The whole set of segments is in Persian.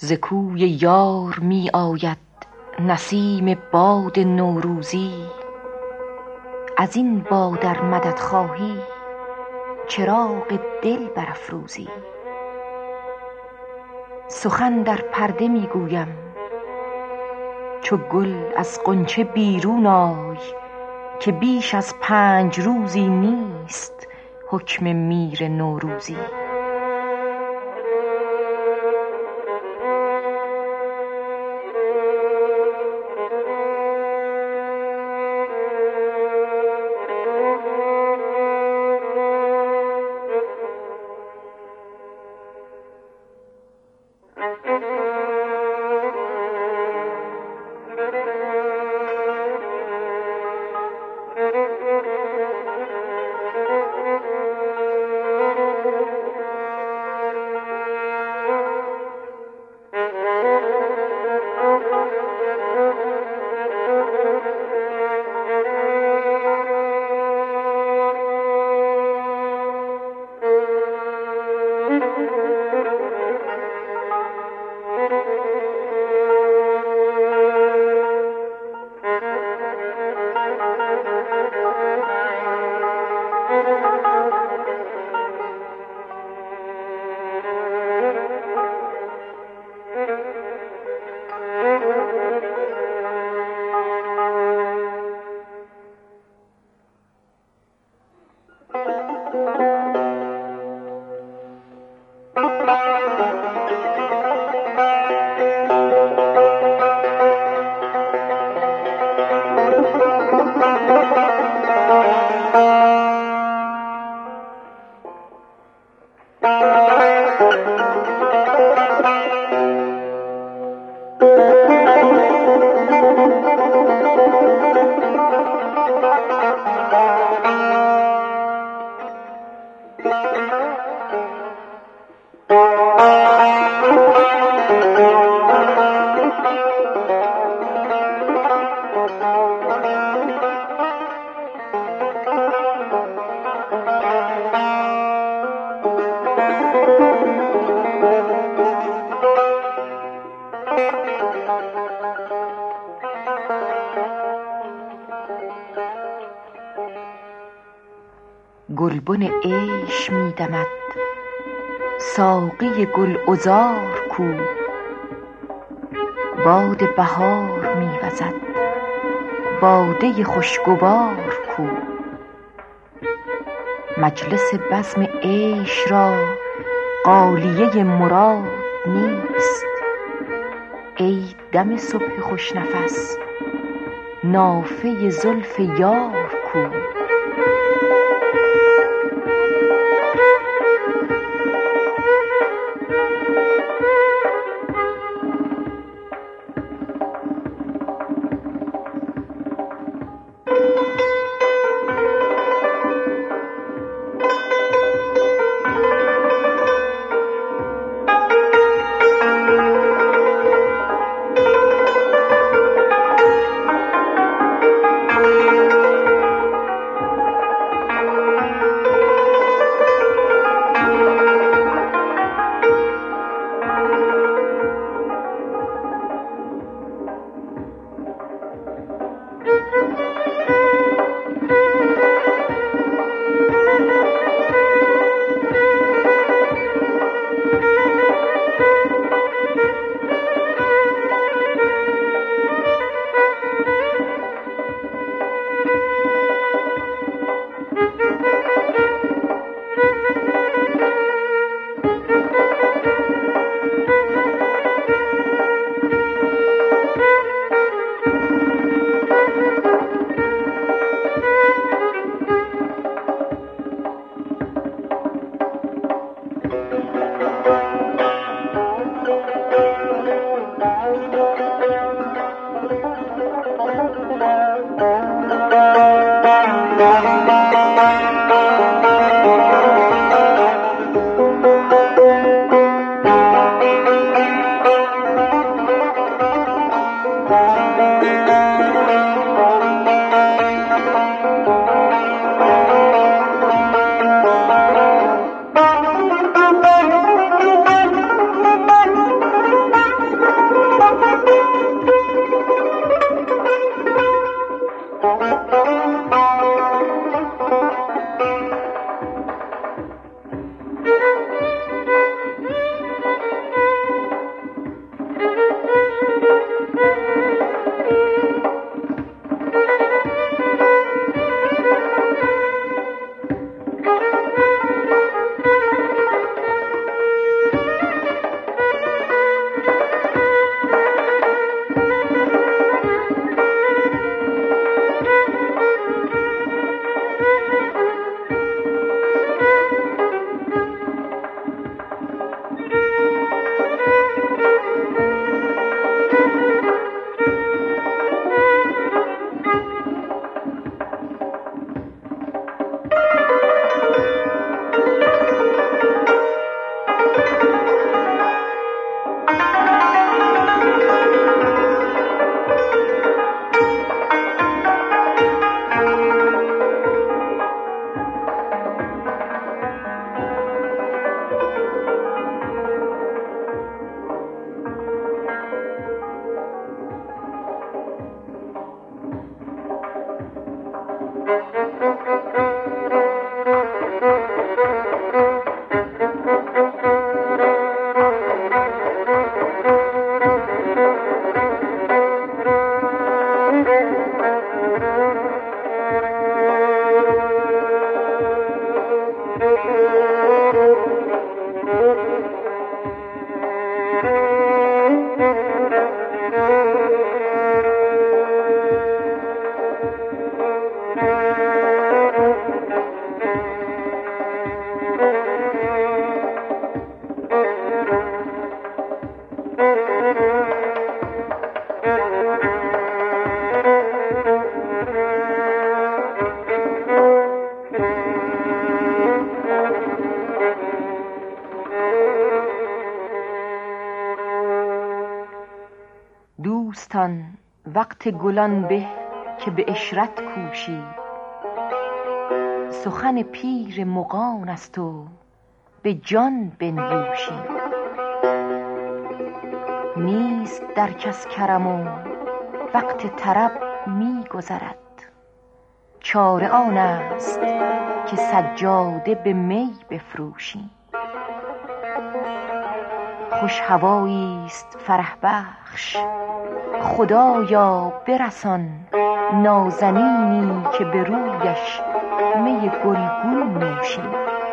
ز کوی یار می آید نسیم باد نوروزی. از این باد ار مدد خواهی چراغ دل برافروزی. سخن در پرده می گویم چو گل از غنچه بیرون آی، که بیش از 5 روزی نیست حکم میر نوروزی. گلبن عیش می دمد ساقی گل عذار کو. باد بهار می وزد باده خوشگوار کو. مجلس بزم عیش را غالیه مراد نیست. ای دم صبح خوش نفس نافه زلف یار کو. دوستان وقت گلان به که به عشرت کوشی، سخن پیر مغان است و به جان بنیوشی. نیست در کس کرم و وقت طرب می گذرد، چاره آن است که سجاده به می بفروشی. خوش هوایی است فرح بخش، خدایا برسان نازنینی که به رویش می گلگون نوشی.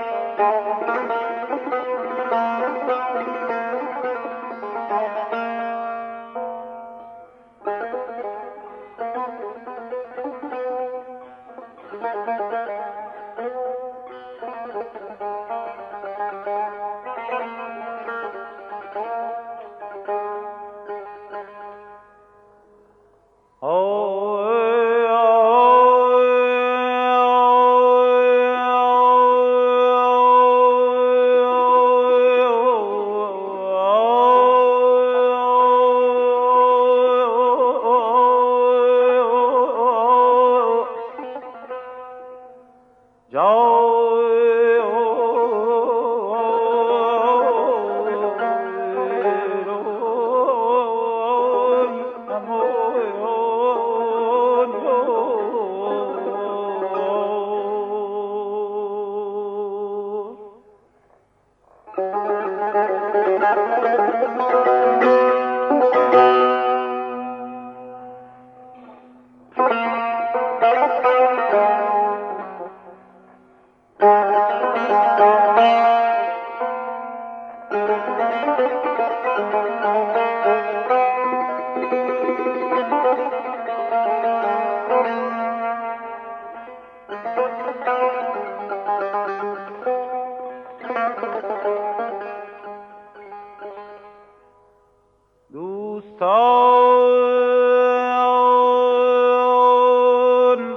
دوستان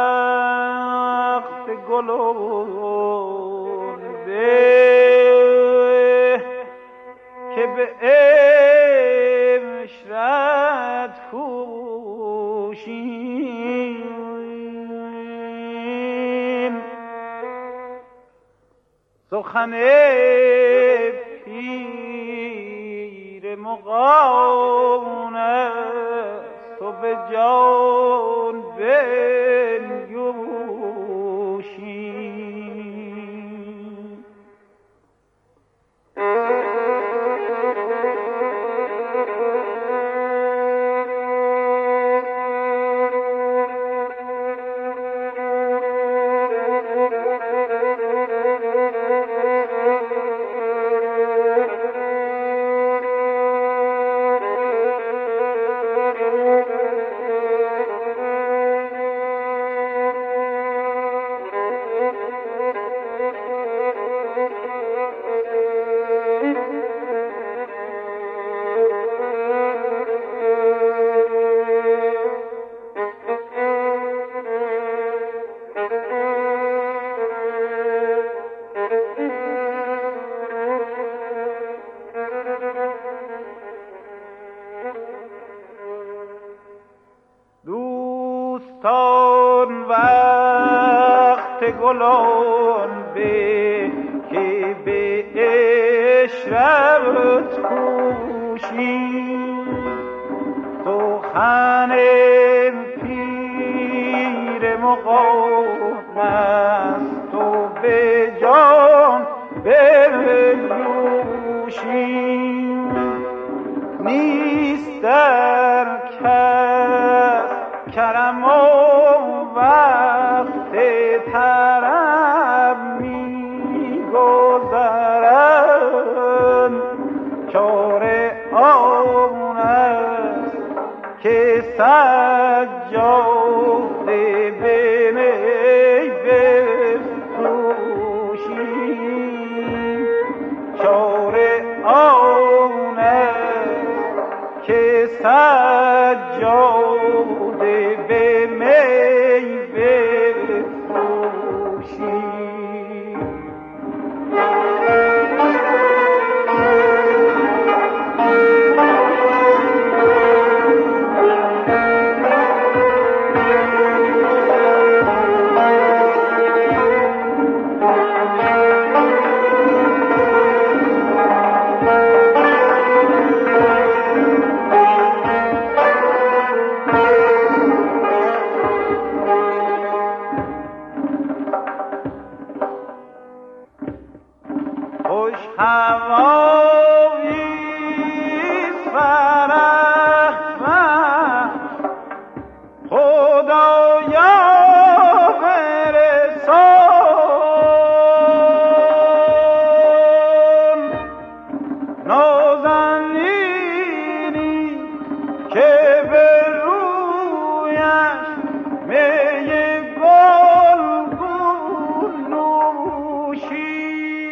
وقت گلون به که به عشرت کوشیم، سخن پیر مغان است و به جان بنیوشیم. دوستان وقت گلان به که به عشرت کوشیم، سخن پیر مغان است و به جان بنیوشیم. نیست در کس کرم و وقت طرب می گذرد، چاره آن است که سجاده به می بفروشی، چاره آن است که سجاده به می بفروشی. خوش هوایی فرح بخش خدایا برسان، نازنینی که به رویش می گلگون نوشی.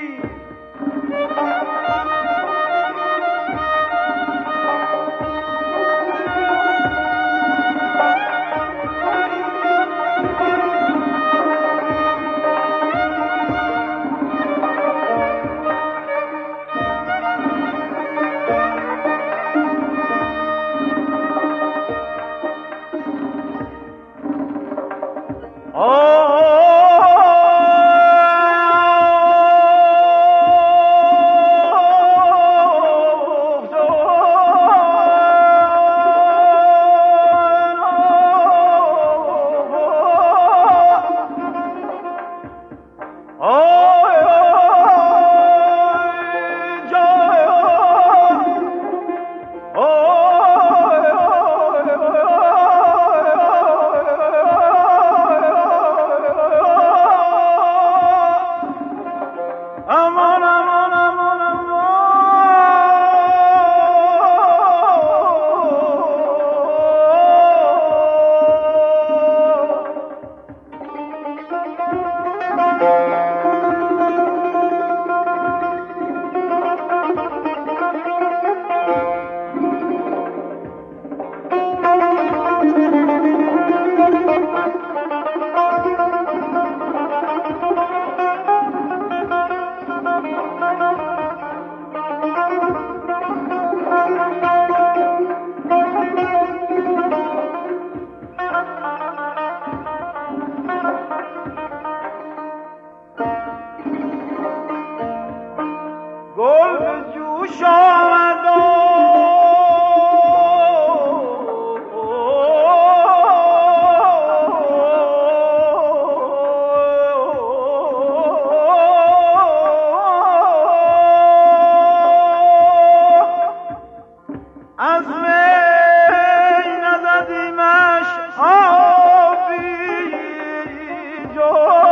گل به جوش آمد از می نزدیمش آبی جان.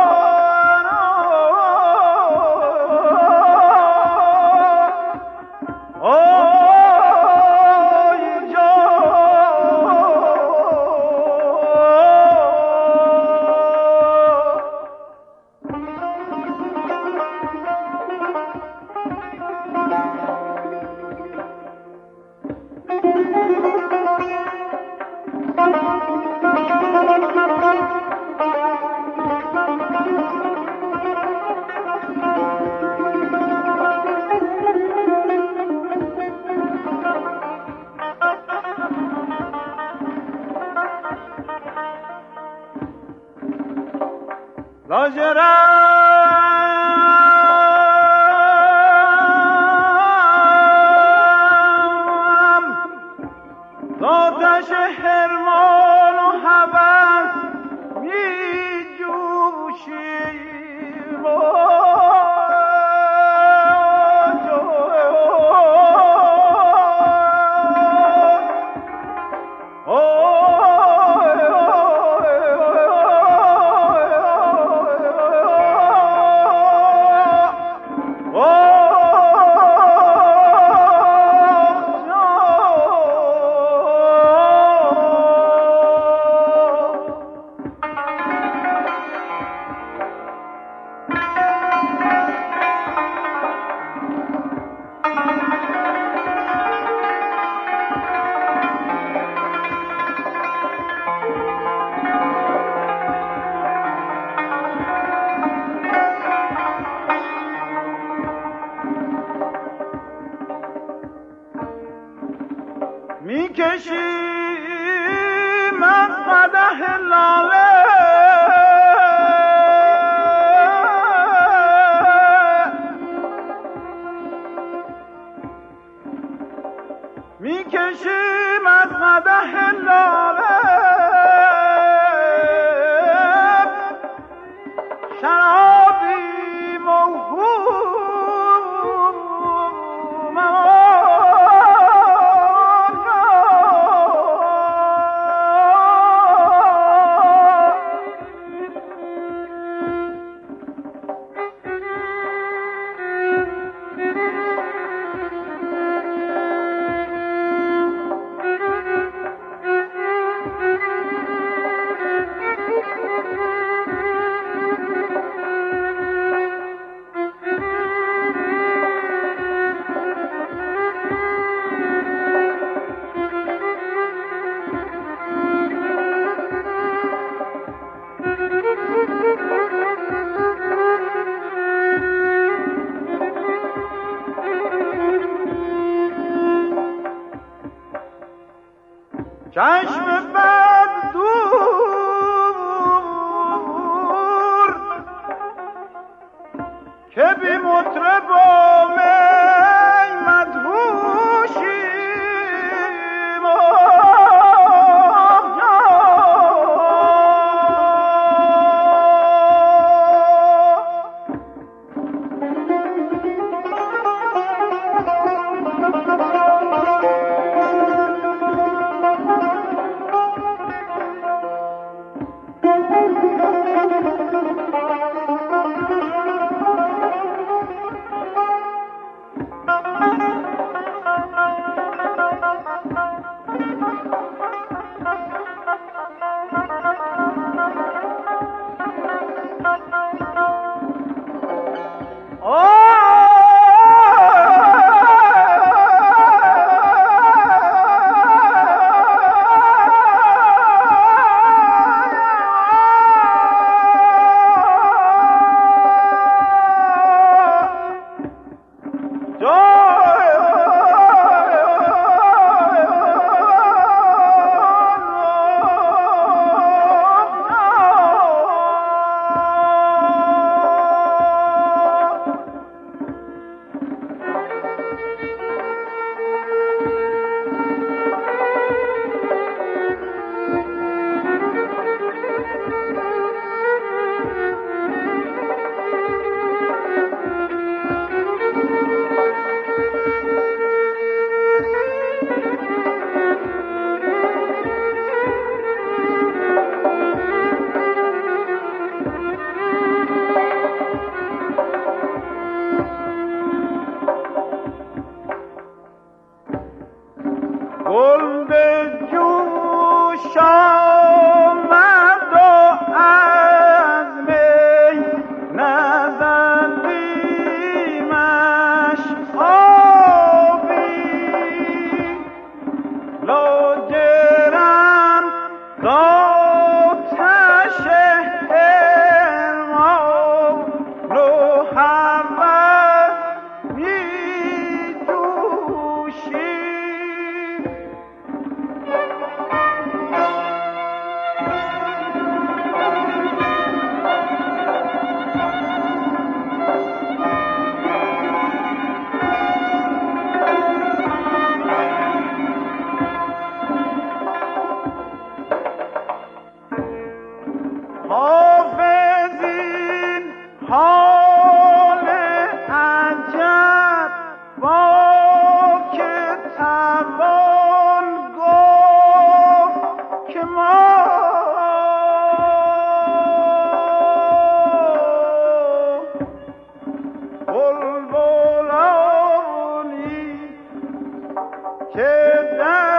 لاجرم آتش حرمان و هوس می جوشی. میکشیم از قدح لاله میکشیم از قدح لاله شرابی موهوم چشم بد دور که بی مطرب و می مدهوشیم گل به جوش آمد و از می نزدیمش آبی لاجرم آتش حرمان و هوس می جوشی حافظ این حال عجب با که توان گفت که ما بلبلانی که در